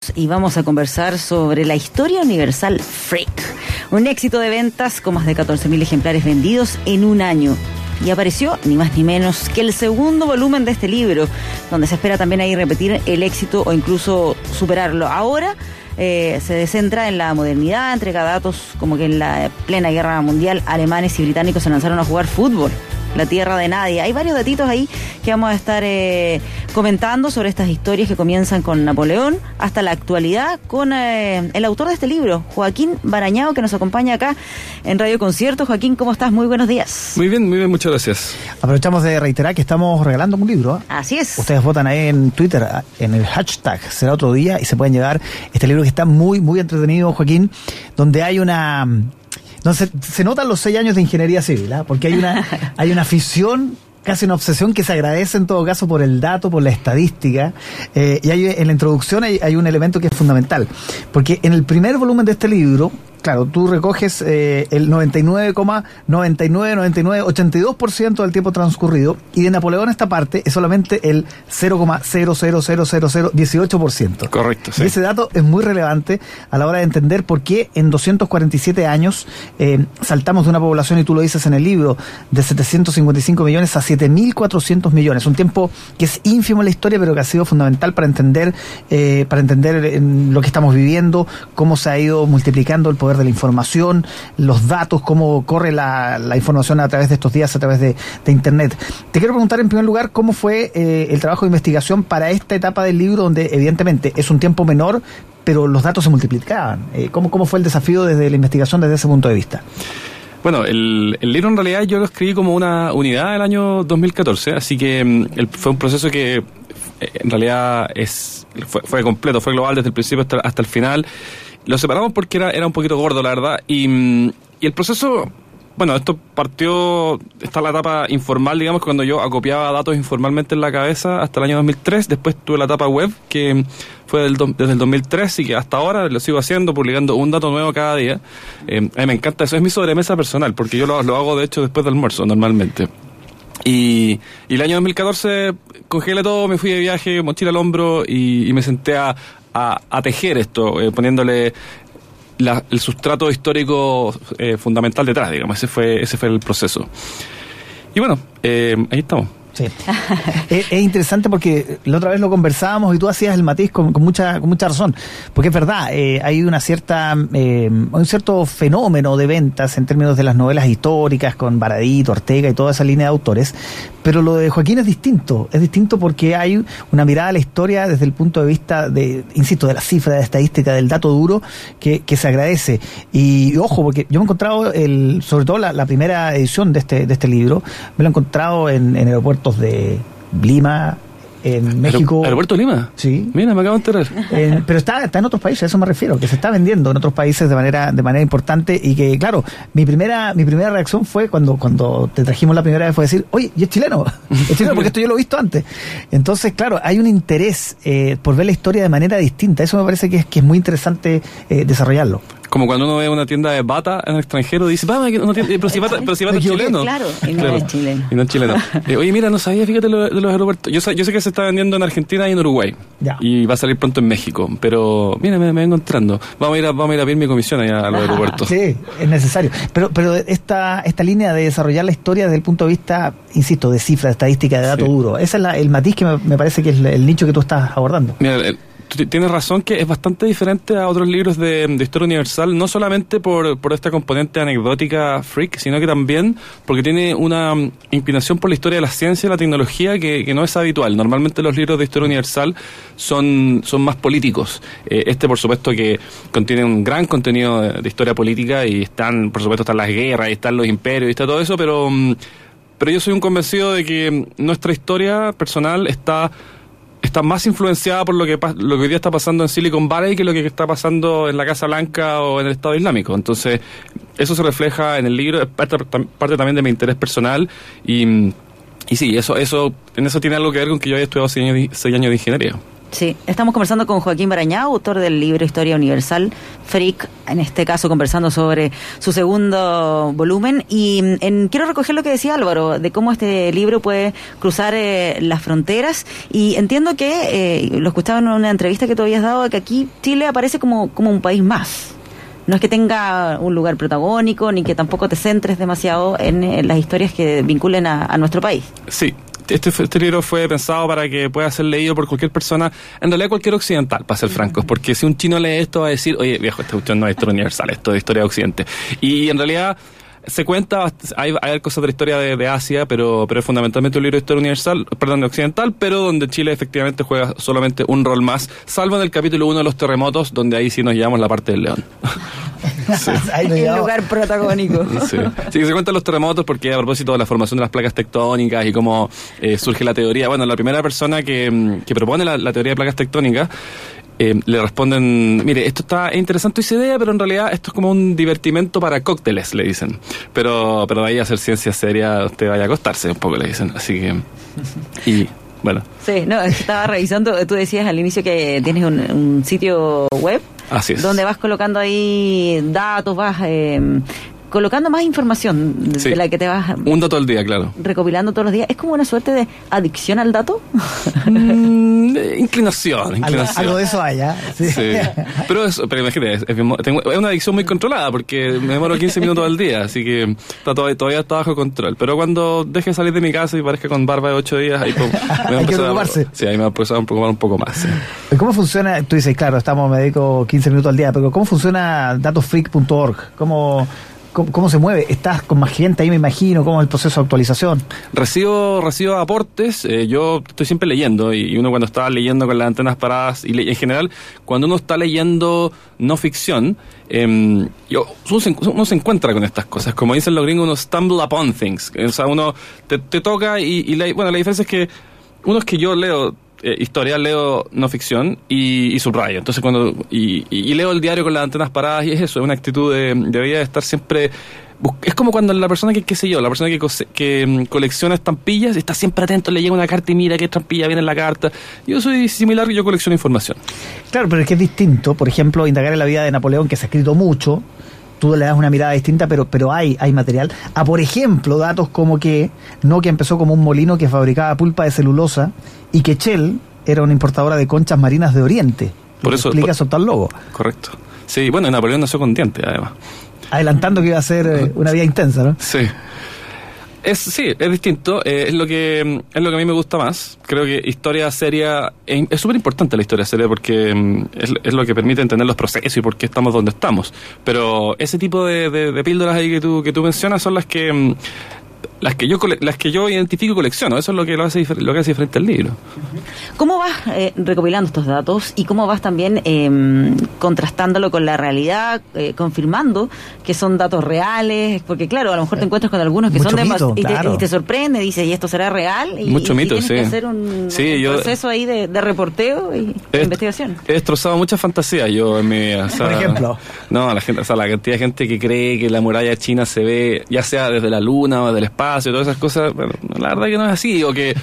Libros y vamos a conversar sobre la historia universal Freak. Un éxito de ventas con más de 14.000 ejemplares vendidos en un año. Y apareció ni más ni menos que el segundo volumen de este libro, donde se espera también ahí repetir el éxito o incluso superarlo. Ahora se centra en la modernidad, entrega datos como que en la plena guerra mundial alemanes y británicos se lanzaron a jugar fútbol. La tierra de nadie. Hay varios datitos ahí que vamos a estar comentando sobre estas historias que comienzan con Napoleón hasta la actualidad con el autor de este libro, Joaquín Barañao, que nos acompaña acá en Radio Concierto. Joaquín, ¿cómo estás? Muy buenos días. Muy bien, muchas gracias. Aprovechamos de reiterar que estamos regalando un libro, ¿eh? Así es. Ustedes votan ahí en Twitter, en el hashtag Será Otro Día, y se pueden llevar este libro que está muy, muy entretenido, Joaquín, donde hay una... No, se notan los 6 años de ingeniería civil, ¿eh? Porque hay una afición, casi una obsesión que se agradece en todo caso por el dato, por la estadística, y en la introducción hay un elemento que es fundamental, porque en el primer volumen de este libro, claro, tú recoges el 82% del tiempo transcurrido, y de Napoleón esta parte es solamente el 0,0000018%. Correcto, sí. Y ese dato es muy relevante a la hora de entender por qué en 247 años saltamos de una población, y tú lo dices en el libro, de 755 millones a 7.400 millones. Un tiempo que es ínfimo en la historia, pero que ha sido fundamental para entender lo que estamos viviendo, cómo se ha ido multiplicando el poder de la información, los datos, cómo corre la información a través de estos días, a través de Internet. Te quiero preguntar en primer lugar cómo fue el trabajo de investigación para esta etapa del libro, donde evidentemente es un tiempo menor, pero los datos se multiplicaban. ¿Cómo fue el desafío desde la investigación desde ese punto de vista? Bueno, el libro en realidad yo lo escribí como una unidad del año 2014, así que fue un proceso que en realidad fue completo, fue global desde el principio hasta el final. Lo separamos porque era un poquito gordo, la verdad, y el proceso, bueno, esto está la etapa informal, digamos, cuando yo acopiaba datos informalmente en la cabeza hasta el año 2003, después tuve la etapa web, que fue desde el 2003 y que hasta ahora lo sigo haciendo, publicando un dato nuevo cada día. A mí me encanta eso, es mi sobremesa personal, porque yo lo hago de hecho después del almuerzo, normalmente. Y el año 2014 congelé todo, me fui de viaje, mochila al hombro y me senté a tejer esto, poniéndole el sustrato histórico fundamental detrás, digamos. Ese fue el proceso. Y bueno, ahí estamos. Sí. Es interesante porque la otra vez lo conversábamos y tú hacías el matiz con mucha razón, porque es verdad, hay un cierto fenómeno de ventas en términos de las novelas históricas con Baradit, Ortega y toda esa línea de autores, pero lo de Joaquín es distinto porque hay una mirada a la historia desde el punto de vista de la cifra, de la estadística, del dato duro que se agradece. Y ojo, porque yo me he encontrado sobre todo la primera edición de este libro, me lo he encontrado en aeropuertos de Lima, en México. ¿Aeropuerto de Lima? Sí. Mira, me acabo de enterar. Pero está en otros países, a eso me refiero, que se está vendiendo en otros países de manera importante, y que, claro, mi primera reacción fue cuando te trajimos la primera vez, fue decir, oye, y es chileno, porque esto yo lo he visto antes. Entonces, claro, hay un interés por ver la historia de manera distinta. Eso me parece que es muy interesante desarrollarlo. Como cuando uno ve una tienda de bata en el extranjero, dice, pero si bata es chileno. Claro, y no es chileno. Y no es chileno. Oye, mira, no sabía, fíjate, de los aeropuertos. Yo sé que se está vendiendo en Argentina y en Uruguay. Ya. Y va a salir pronto en México. Pero, mira, me vengo entrando. Vamos a ir a pedir mi comisión allá a los aeropuertos. Sí, es necesario. Pero esta línea de desarrollar la historia desde el punto de vista, insisto, de cifra, de estadística, de dato duro, ese es el matiz que me parece que es el nicho que tú estás abordando. Mira, tienes razón que es bastante diferente a otros libros de historia universal, no solamente por esta componente anecdótica freak, sino que también porque tiene una inclinación por la historia de la ciencia y la tecnología que no es habitual. Normalmente los libros de historia universal son más políticos. Por supuesto, que contiene un gran contenido de historia política, y por supuesto, están las guerras, y están los imperios, y está todo eso, pero yo soy un convencido de que nuestra historia personal está más influenciada por lo que hoy día está pasando en Silicon Valley que lo que está pasando en la Casa Blanca o en el Estado Islámico. Entonces, eso se refleja en el libro, es parte también de mi interés personal, y sí, eso tiene algo que ver con que yo haya estudiado 6 años de ingeniería. Sí, estamos conversando con Joaquín Barañao, autor del libro Historia Universal, Freak, en este caso conversando sobre su segundo volumen. Y quiero recoger lo que decía Álvaro, de cómo este libro puede cruzar las fronteras. Y entiendo que, lo escuchaba en una entrevista que tú habías dado, que aquí Chile aparece como un país más. No es que tenga un lugar protagónico, ni que tampoco te centres demasiado en las historias que vinculen a nuestro país. Sí. Este libro fue pensado para que pueda ser leído por cualquier persona, en realidad cualquier occidental, para ser francos, porque si un chino lee esto va a decir, oye, viejo, esta cuestión no es historia universal, esto es historia de Occidente. Y en realidad se cuenta, hay cosas de la historia de Asia, pero es fundamentalmente un libro de historia universal, perdón, de occidental, pero donde Chile efectivamente juega solamente un rol más, salvo en el capítulo 1 de los terremotos, donde ahí sí nos llevamos la parte del león. Sí. El lugar protagónico. Sí, se cuentan los terremotos porque a propósito de la formación de las placas tectónicas y cómo surge la teoría. Bueno, la primera persona que propone la teoría de placas tectónicas le responden, mire, esto es interesante esa idea, pero en realidad esto es como un divertimento para cócteles, le dicen. Pero de ahí a hacer ciencia seria usted vaya a acostarse un poco, le dicen. Así que... Y bueno. Sí, no, estaba revisando, tú decías al inicio que tienes un sitio web. Así es. Donde vas colocando ahí datos, vas colocando más información de la que te vas... Un dato al día, claro. Recopilando todos los días. ¿Es como una suerte de adicción al dato? Inclinación. Algo de eso hay, ¿eh? Sí. Pero imagínate, es una adicción muy controlada porque me demoro 15 minutos al día, así que todavía está bajo control. Pero cuando deje de salir de mi casa y parezca con barba de 8 días, ahí pues, me va a empezar ahí me va a empezar a preocupar un poco más. Sí. ¿Cómo funciona? Tú dices, claro, me dedico 15 minutos al día, pero ¿cómo funciona datosfreak.org? ¿Cómo se mueve? ¿Estás con más gente ahí, me imagino? ¿Cómo es el proceso de actualización? Recibo aportes. Yo estoy siempre leyendo, y uno cuando está leyendo con las antenas paradas, y en general, cuando uno está leyendo no ficción, uno se encuentra con estas cosas. Como dicen los gringos, uno stumble upon things. O sea, uno te toca y la diferencia es que uno es que yo leo historia, leo no ficción y subrayo. Entonces y leo el diario con las antenas paradas, y es eso, es una actitud de vida de estar siempre... Es como cuando la persona que colecciona estampillas está siempre atento, le llega una carta y mira qué estampilla viene en la carta. Yo soy similar, yo colecciono información. Claro, pero es que es distinto. Por ejemplo, indagar en la vida de Napoleón, que se ha escrito mucho, tú le das una mirada distinta, pero hay material. Por ejemplo, datos como que Nokia empezó como un molino que fabricaba pulpa de celulosa y que Shell era una importadora de conchas marinas de Oriente. Por eso explica eso tal logo. Correcto. Sí, bueno, Napoleón nació con dientes, además. Adelantando que iba a ser una vida intensa, ¿no? Sí. Es distinto, es lo que a mí me gusta más. Creo que historia seria es súper importante, la historia seria, porque es lo que permite entender los procesos y por qué estamos donde estamos. Pero ese tipo de píldoras ahí que tú mencionas son las que yo identifico y colecciono. Eso es lo que hace diferente al libro. ¿Cómo vas recopilando estos datos y cómo vas también contrastándolo con la realidad, confirmando que son datos reales? Porque claro, a lo mejor te encuentras con algunos que mucho son mito, y claro. te sorprende, dices, ¿y esto será real? Mucho mito, tienes que hacer un proceso ahí de reporteo y de investigación. He destrozado muchas fantasías yo en mi vida. Por ejemplo. No, la cantidad de gente que cree que la muralla china se ve, ya sea desde la luna o del espacio, todas esas cosas, bueno, la verdad que no es así, o que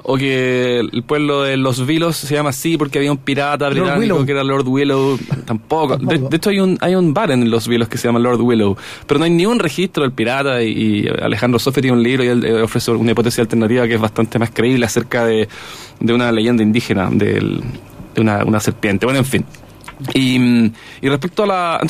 el pueblo de los Vilos se llama así porque había un pirata británico que era Lord Willow. Tampoco. De hecho hay un bar en los Vilos que se llama Lord Willow, pero no hay ni un registro del pirata, y Alejandro Sofer tiene un libro y él ofrece una hipótesis alternativa que es bastante más creíble acerca de una leyenda indígena de una serpiente. Bueno, en fin. Y respecto a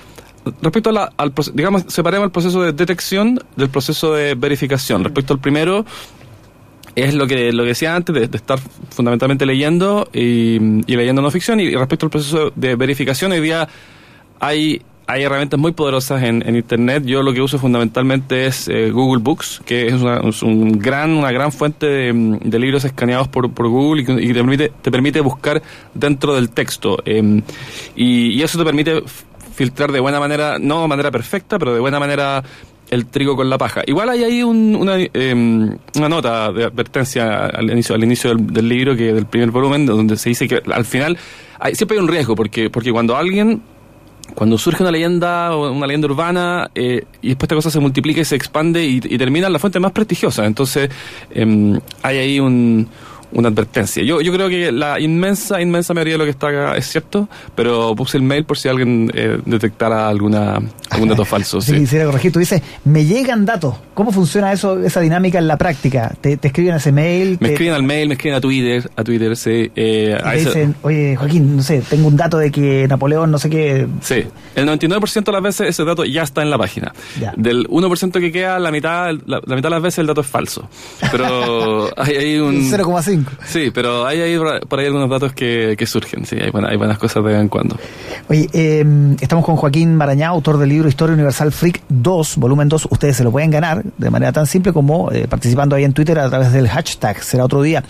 digamos, separemos el proceso de detección del proceso de verificación. Respecto al primero, es lo que decía antes, de estar fundamentalmente leyendo y leyendo no ficción. Y respecto al proceso de verificación, hoy día hay herramientas muy poderosas en Internet. Yo lo que uso fundamentalmente es Google Books, que es una gran fuente de libros escaneados por Google y te permite buscar dentro del texto. Y eso te permite filtrar de buena manera, no de manera perfecta, pero de buena manera el trigo con la paja. Igual hay ahí una nota de advertencia al inicio del libro, del primer volumen, donde se dice que al final siempre hay un riesgo, porque cuando surge una leyenda urbana, y después esta cosa se multiplica y se expande y termina en la fuente más prestigiosa. Entonces hay ahí un una advertencia. Yo creo que la inmensa mayoría de lo que está acá es cierto, pero puse el mail por si alguien detectara algún dato falso. Sí, quisiera corregir. Tú dices, me llegan datos. ¿Cómo funciona esa dinámica en la práctica? ¿Te escriben ese mail? Me escriben al mail, me escriben a Twitter, sí. Y te dicen, oye, Joaquín, no sé, tengo un dato de que Napoleón no sé qué... Sí, el 99% de las veces ese dato ya está en la página. Ya. Del 1% que queda, la mitad de las veces el dato es falso. Pero hay un... 0,5. Sí, pero hay por ahí algunos datos que surgen, sí, hay buenas cosas de vez en cuando. Oye, estamos con Joaquín Marañao, autor del libro Historia Universal Freak 2, volumen 2. Ustedes se lo pueden ganar de manera tan simple como participando ahí en Twitter a través del hashtag, será otro día.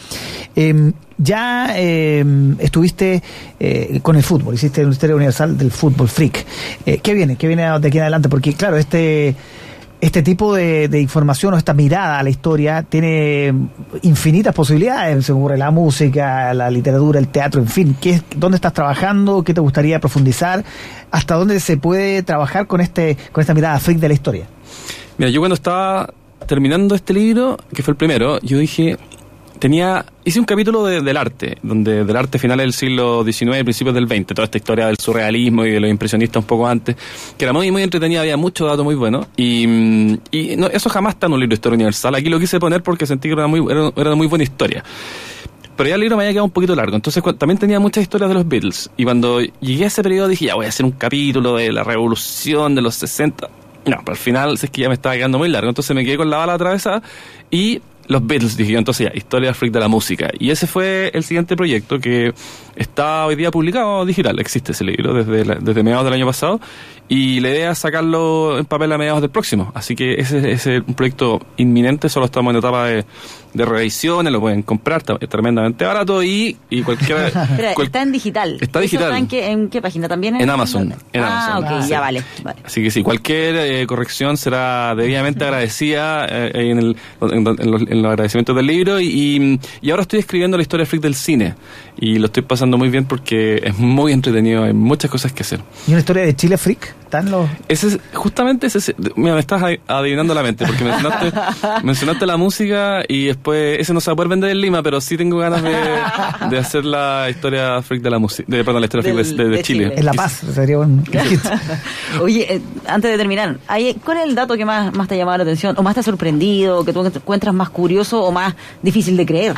Ya estuviste con el fútbol, hiciste una Historia Universal del fútbol freak. ¿Qué viene de aquí en adelante? Porque claro, este tipo de información o esta mirada a la historia tiene infinitas posibilidades. Se me ocurre la música, la literatura, el teatro, en fin. ¿Dónde estás trabajando? ¿Qué te gustaría profundizar? ¿Hasta dónde se puede trabajar con esta mirada freak de la historia? Mira, yo cuando estaba terminando este libro, que fue el primero, yo dije... Hice un capítulo del arte, del arte final del siglo XIX y principios del XX, toda esta historia del surrealismo y de los impresionistas un poco antes, que era muy, muy entretenida, había muchos datos muy buenos, y no, eso jamás está en un libro de historia universal. Aquí lo quise poner porque sentí que era una muy buena historia. Pero ya el libro me había quedado un poquito largo, entonces también tenía muchas historias de los Beatles, y cuando llegué a ese periodo dije, ya voy a hacer un capítulo de la revolución de los 60. No, pero al final es que ya me estaba quedando muy largo, entonces me quedé con la bala atravesada y... Los Beatles, dije yo, entonces ya, Historia Freak de la música. Y ese fue el siguiente proyecto que está hoy día publicado digital. Existe ese libro desde mediados del año pasado. Y la idea es sacarlo en papel a mediados del próximo. Así que ese es un proyecto inminente, solo estamos en etapa de revisiones, lo pueden comprar, está tremendamente barato y cualquiera... está en digital. Está digital. ¿En qué página? ¿También? En Amazon. Ok, sí. ya vale. Así que sí, cualquier corrección será debidamente agradecida en los agradecimientos del libro y ahora estoy escribiendo la Historia Freak del cine y lo estoy pasando muy bien porque es muy entretenido, hay muchas cosas que hacer. ¿Y una historia de Chile Freak? Justamente mira, me estás adivinando la mente porque mencionaste la música y después ese no se va a poder vender en Lima, pero sí tengo ganas de hacer la historia freak de la música, la historia freak de Chile. En La Paz sería un hit. Oye, antes de terminar, ¿cuál es el dato que más te ha llamado la atención o más te ha sorprendido, que tú encuentras más curioso o más difícil de creer?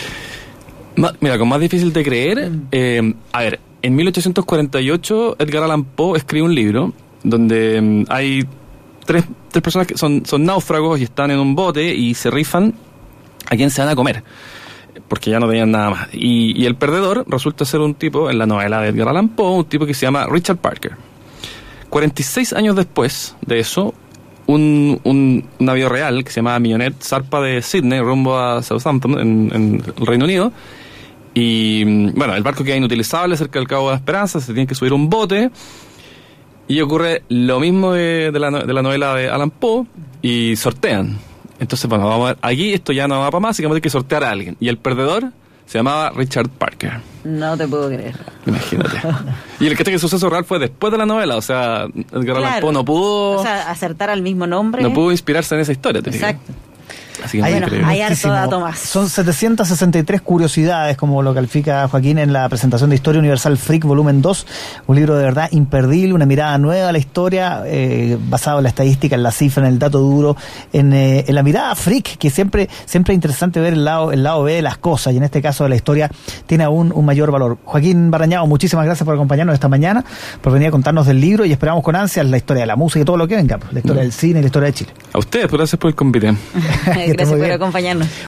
Mira, con más difícil de creer, a ver, en 1848 Edgar Allan Poe escribe un libro donde hay tres personas que son náufragos y están en un bote y se rifan a quién se van a comer, porque ya no tenían nada más. Y el perdedor resulta ser un tipo, en la novela de Edgar Allan Poe, un tipo que se llama Richard Parker. 46 años después de eso, un navío real que se llama Millionaire zarpa de Sydney rumbo a Southampton, en el Reino Unido. Y bueno, el barco queda inutilizable cerca del Cabo de la Esperanza, se tiene que subir un bote. Y ocurre lo mismo de la novela de Allan Poe y sortean. Entonces, bueno, vamos a ver, aquí esto ya no va para más, así que vamos a tener que sortear a alguien. Y el perdedor se llamaba Richard Parker. No te puedo creer. Imagínate. Y el suceso real fue después de la novela, o sea, Edgar Allan Poe no pudo... O sea, acertar al mismo nombre. No pudo inspirarse en esa historia. Exacto. Así que hay harto dato más. Son 763 curiosidades, como lo califica Joaquín en la presentación de Historia Universal Freak, volumen 2, un libro de verdad imperdible, una mirada nueva a la historia, basado en la estadística, en la cifra, en el dato duro, en la mirada freak, que siempre es interesante ver el lado B de las cosas, y en este caso de la historia tiene aún un mayor valor. Joaquín Marañao, muchísimas gracias por acompañarnos esta mañana, por venir a contarnos del libro, y esperamos con ansias la historia de la música y todo lo que venga, la historia del cine y la historia de Chile. A ustedes, gracias por el convite. Gracias por acompañarnos.